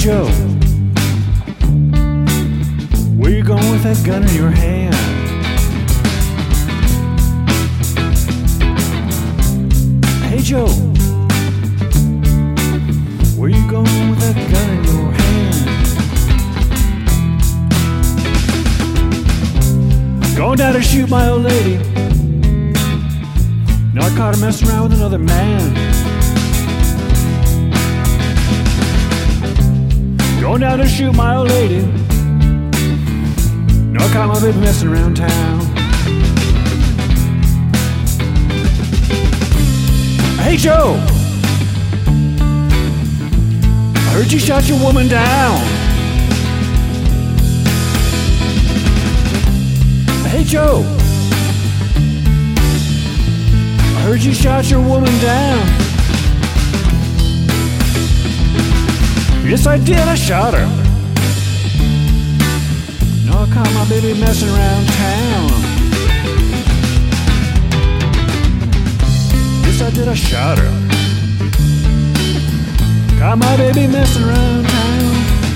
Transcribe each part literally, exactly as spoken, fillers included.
Joe, where you going with that gun in your hand? Hey Joe, where you going with that gun in your hand? Going down to shoot my old lady. Now I caught her messing around with another man. Going down to shoot my old lady. Now I caught my baby messing around town. Hey Joe, I heard you shot your woman down. Hey Joe, I heard you shot your woman down. Yes I did, I shot her. Now I caught my baby messing around town. Yes I did, I shot her. Caught my baby messing around town.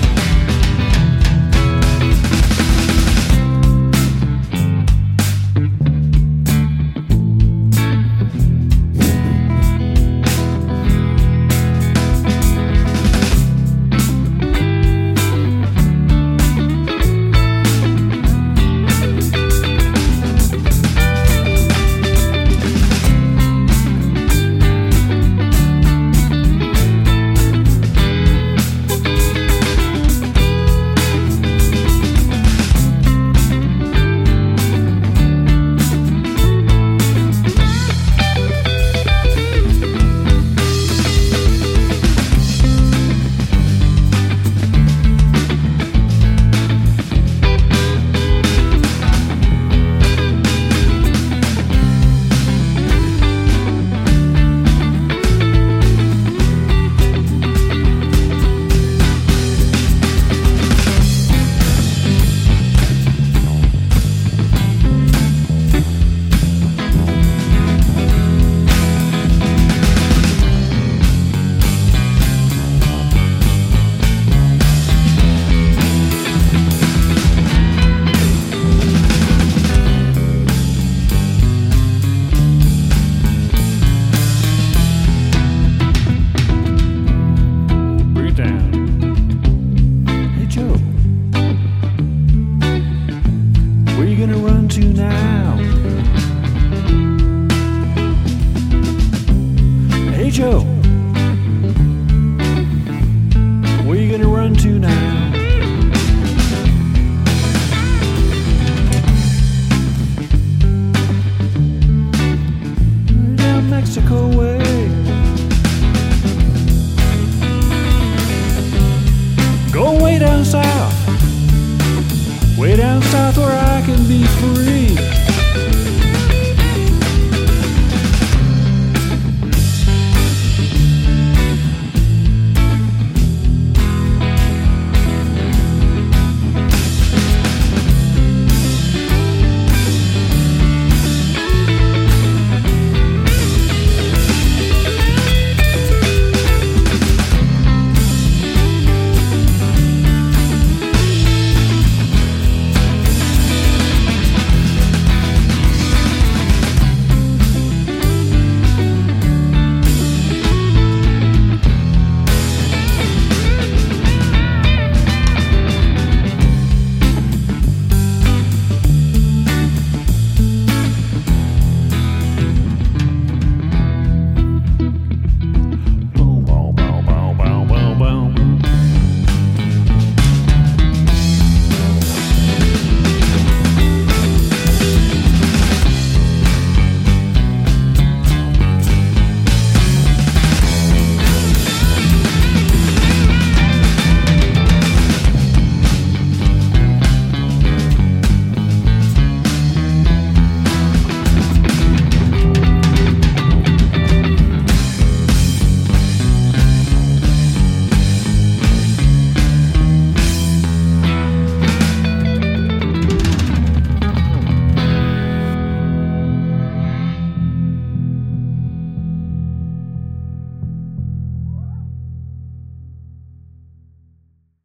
Gonna run to now? Hey Joe,